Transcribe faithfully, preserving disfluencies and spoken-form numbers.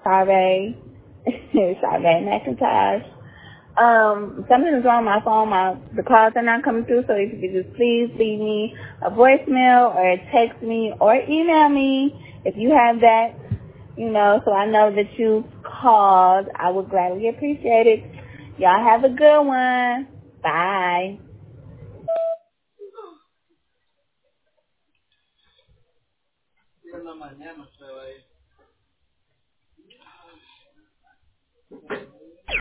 Sorry. Sorry, Macintosh. Um, something is wrong with my phone. My the calls are not coming through. So if you could just please leave me a voicemail or text me or email me if you have that, you know, so I know that you called. I would gladly appreciate it. Y'all have a good one. Bye.